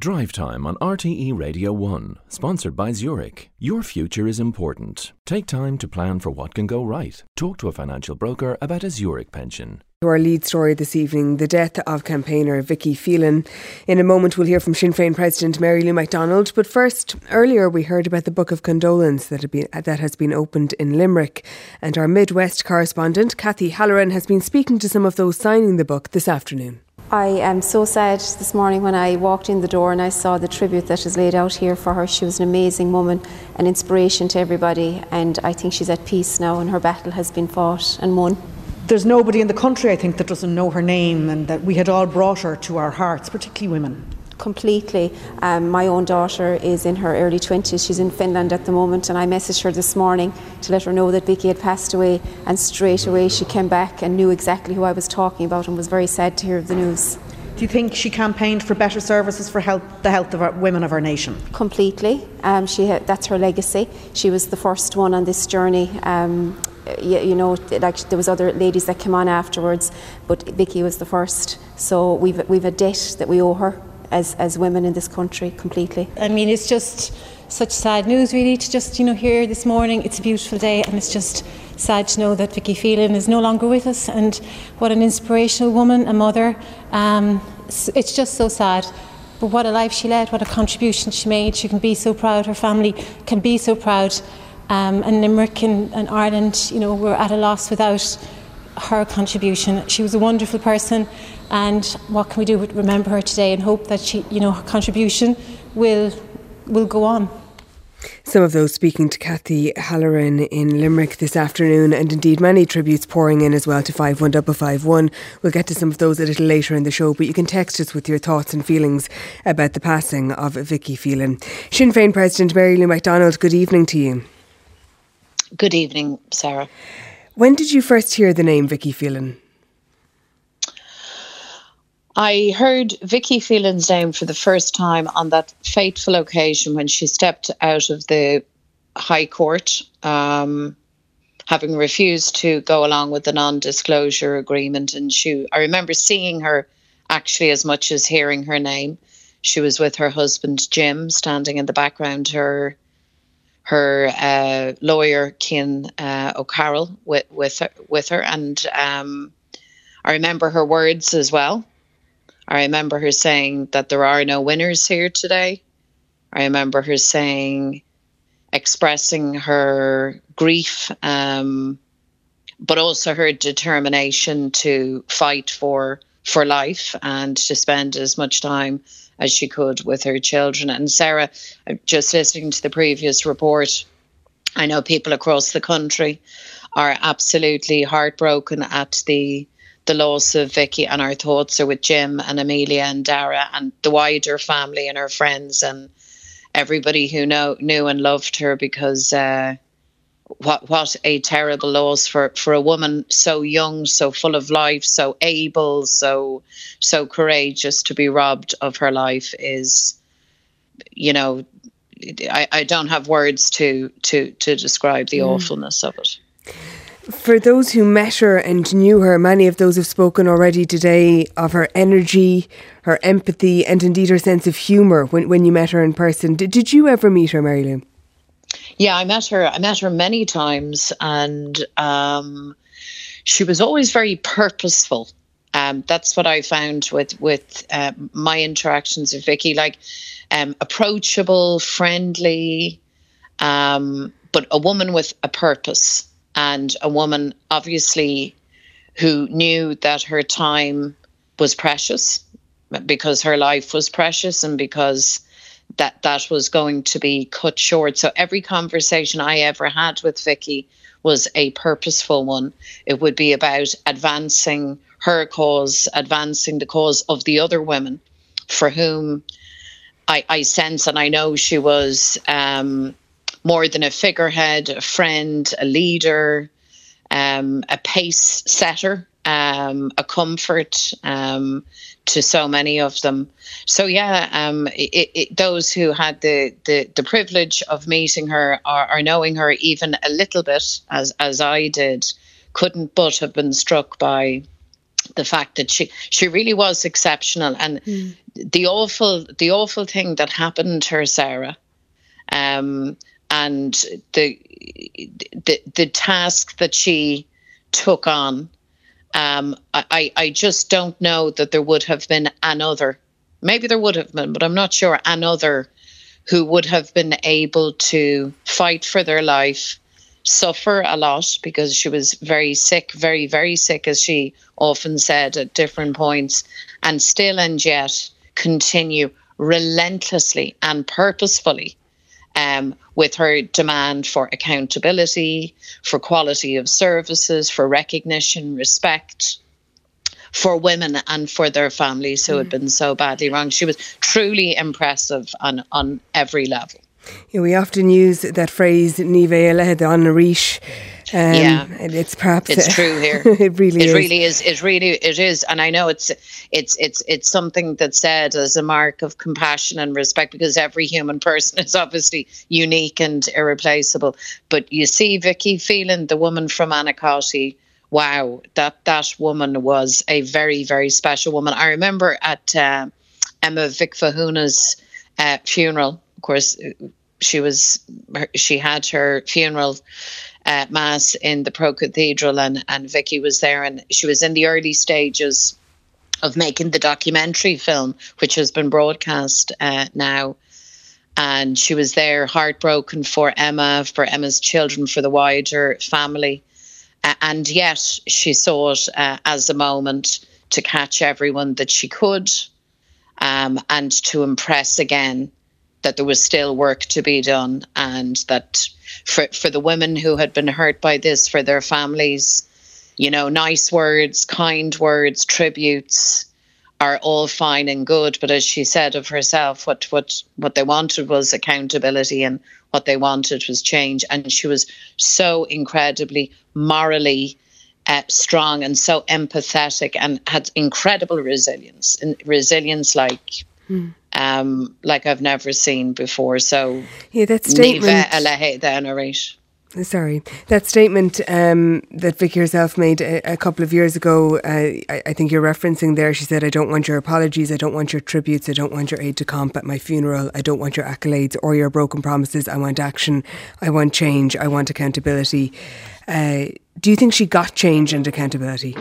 Drive Time on RTE Radio 1, sponsored by Zurich. Your future is important. Take time to plan for what can go right. Talk to a financial broker about a Zurich pension. Our lead story this evening, the death of campaigner Vicky Phelan. In a moment we'll hear from Sinn Féin President Mary Lou McDonald, but first, earlier we heard about the Book of Condolence that has been opened in Limerick, and our Midwest correspondent Cathy Halloran has been speaking to some of those signing the book this afternoon. I am so sad this morning when I walked in the door and I saw the tribute that is laid out here for her. She was an amazing woman, an inspiration to everybody, and I think she's at peace now and her battle has been fought and won. There's nobody in the country, I think, that doesn't know her name, and that we had all brought her to our hearts, particularly women. Completely. My own daughter is in her early 20s. She's in Finland at the moment, and I messaged her this morning to let her know that Vicky had passed away, and straight away she came back and knew exactly who I was talking about and was very sad to hear the news. Do you think she campaigned for better services for the health of our women of our nation? Completely. That's her legacy. She was the first one on this journey. Like there was other ladies that came on afterwards, but Vicky was the first. So we've a debt that we owe her as women in this country, completely. I mean, it's just such sad news, really, to just hear this morning. It's a beautiful day, and it's just sad to know that Vicky Phelan is no longer with us. And what an inspirational woman, a mother. It's just so sad. But what a life she led, what a contribution she made. She can be so proud. Her family can be so proud. And Limerick and Ireland, we're at a loss without her contribution. She was a wonderful person, and what can we do but remember her today and hope that her contribution will go on. Some of those speaking to Cathy Halloran in Limerick this afternoon, and indeed many tributes pouring in as well to 51551. We'll get to some of those a little later in the show, but you can text us with your thoughts and feelings about the passing of Vicky Phelan. Sinn Féin President Mary Lou McDonald, good evening to you. Good evening, Sarah. When did you first hear the name Vicky Phelan? I heard Vicky Phelan's name for the first time on that fateful occasion when she stepped out of the High Court, having refused to go along with the non-disclosure agreement. And I remember seeing her actually as much as hearing her name. She was with her husband, Jim, standing in the background, her lawyer, Cian O'Carroll, with her. And I remember her words as well. I remember her saying that there are no winners here today. I remember her expressing her grief, but also her determination to fight for life and to spend as much time as she could with her children. And Sarah, just listening to the previous report, I know people across the country are absolutely heartbroken at the loss of Vicky, and our thoughts are with Jim and Amelia and Dara and the wider family and her friends and everybody who knew and loved her, because what a terrible loss for a woman so young, so full of life, so able, so courageous, to be robbed of her life is, I don't have words to describe the awfulness of it. For those who met her and knew her, many of those have spoken already today of her energy, her empathy, and indeed her sense of humour when you met her in person. Did you ever meet her, Mary Lou? Yeah, I met her many times, and she was always very purposeful. That's what I found with my interactions with Vicky, approachable, friendly, but a woman with a purpose, and a woman obviously who knew that her time was precious, because her life was precious, and because that was going to be cut short. So every conversation I ever had with Vicky was a purposeful one. It would be about advancing her cause, advancing the cause of the other women for whom I sense, and I know she was more than a figurehead, a friend, a leader, a pace setter, a comfort to so many of them. So those who had the privilege of meeting her or knowing her even a little bit, as I did, couldn't but have been struck by the fact that she really was exceptional, and the awful thing that happened to her, Sarah, and the task that she took on. I just don't know that there would have been another. Maybe there would have been, but I'm not sure another who would have been able to fight for their life, suffer a lot because she was very sick, very, very sick, as she often said at different points, and still and yet continue relentlessly and purposefully with her demand for accountability, for quality of services, for recognition, respect for women and for their families who had been so badly wronged. She was truly impressive on every level. Yeah, we often use that phrase, Ní bheidh leithéid an arís. And it's true here. It really is. It is. And I know it's something that's said as a mark of compassion and respect, because every human person is obviously unique and irreplaceable. But you see Vicky Phelan, the woman from Anacosty, wow, that woman was a very, very special woman. I remember at Emma Vicfahuna's funeral, of course, she had her funeral mass in the Pro Cathedral, and Vicky was there, and she was in the early stages of making the documentary film, which has been broadcast now. And she was there, heartbroken for Emma, for Emma's children, for the wider family. And yet she saw it as a moment to catch everyone that she could, and to impress again that there was still work to be done, and that for the women who had been hurt by this, for their families, nice words, kind words, tributes are all fine and good. But as she said of herself, what they wanted was accountability, and what they wanted was change. And she was so incredibly morally strong and so empathetic, and had incredible resilience like I've never seen before. So yeah, that statement. Sorry, that statement that Vicky herself made a couple of years ago, I think you're referencing there. She said, "I don't want your apologies, I don't want your tributes, I don't want your aide de camp at my funeral, I don't want your accolades or your broken promises. I want action, I want change, I want accountability." Do you think she got change and accountability?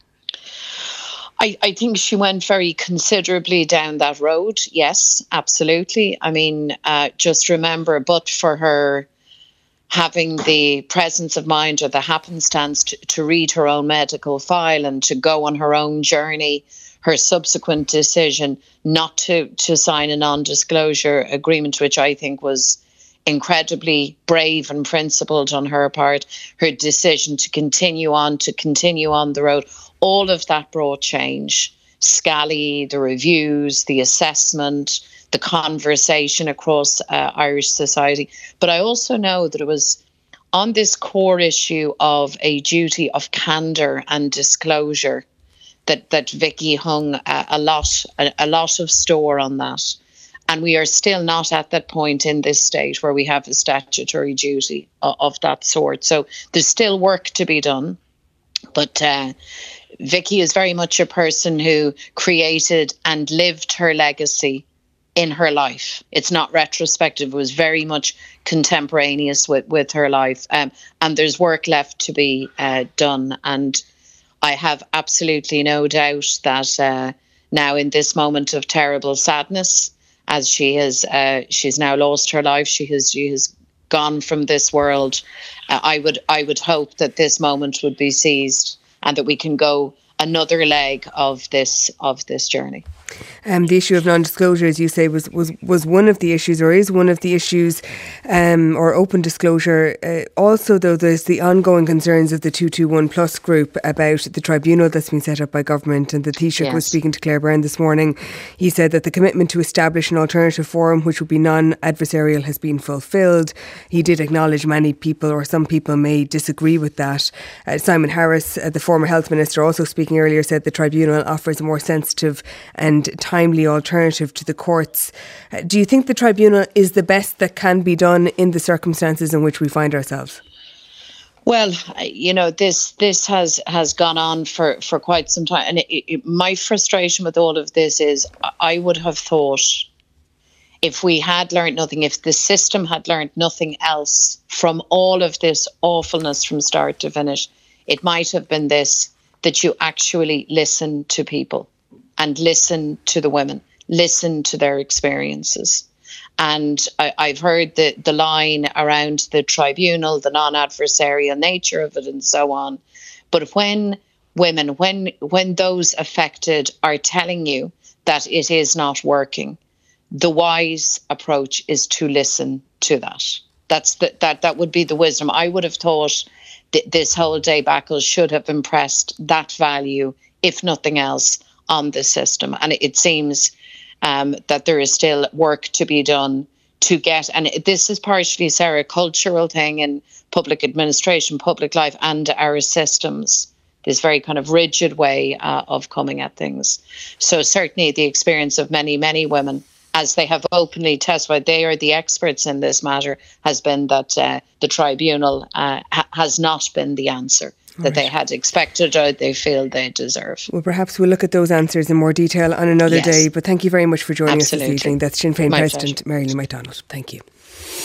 I think she went very considerably down that road. Yes, absolutely. I mean, just remember, but for her having the presence of mind or the happenstance to read her own medical file and to go on her own journey, her subsequent decision not to sign a non-disclosure agreement, which I think was incredibly brave and principled on her part, her decision to continue on the road, all of that brought change. Scally, the reviews, the assessment, the conversation across Irish society. But I also know that it was on this core issue of a duty of candour and disclosure that Vicky hung a lot of store on that. And we are still not at that point in this state where we have a statutory duty of that sort. So there's still work to be done. But Vicky is very much a person who created and lived her legacy in her life. It's not retrospective. It was very much contemporaneous with her life. And there's work left to be done. And I have absolutely no doubt that now in this moment of terrible sadness, as she's now lost her life, she has gone from this world. I would hope that this moment would be seized and that we can go another leg of this journey. The issue of non-disclosure, as you say, was one of the issues, or is one of the issues, or open disclosure. Also, though, there's the ongoing concerns of the 221 Plus group about the tribunal that's been set up by government. And the Taoiseach was speaking to Claire Byrne this morning. He said that the commitment to establish an alternative forum which would be non-adversarial has been fulfilled. He did acknowledge many people, or some people, may disagree with that. Simon Harris, the former health minister, also speaking earlier, said the tribunal offers a more sensitive and timely alternative to the courts. Do you think the tribunal is the best that can be done in the circumstances in which we find ourselves? Well, this has gone on for quite some time, and my frustration with all of this is I would have thought, if we had learned nothing, if the system had learned nothing else from all of this awfulness from start to finish, it might have been this, that you actually listen to people and listen to the women, listen to their experiences. And I've heard the line around the tribunal, the non-adversarial nature of it and so on. But when women, when those affected are telling you that it is not working, the wise approach is to listen to that. That would be the wisdom. I would have thought this whole debacle should have impressed that value, if nothing else, on the system. And it seems that there is still work to be done to get, and this is partially, Sarah, a cultural thing in public administration, public life, and our systems. This very kind of rigid way of coming at things. So certainly the experience of many, many women, as they have openly testified, they are the experts in this matter, has been that the tribunal has not been the answer that they had expected or they feel they deserve. Well, perhaps we'll look at those answers in more detail on another day. But thank you very much for joining us this evening. That's Sinn Féin President Mary Lou McDonald. Thank you.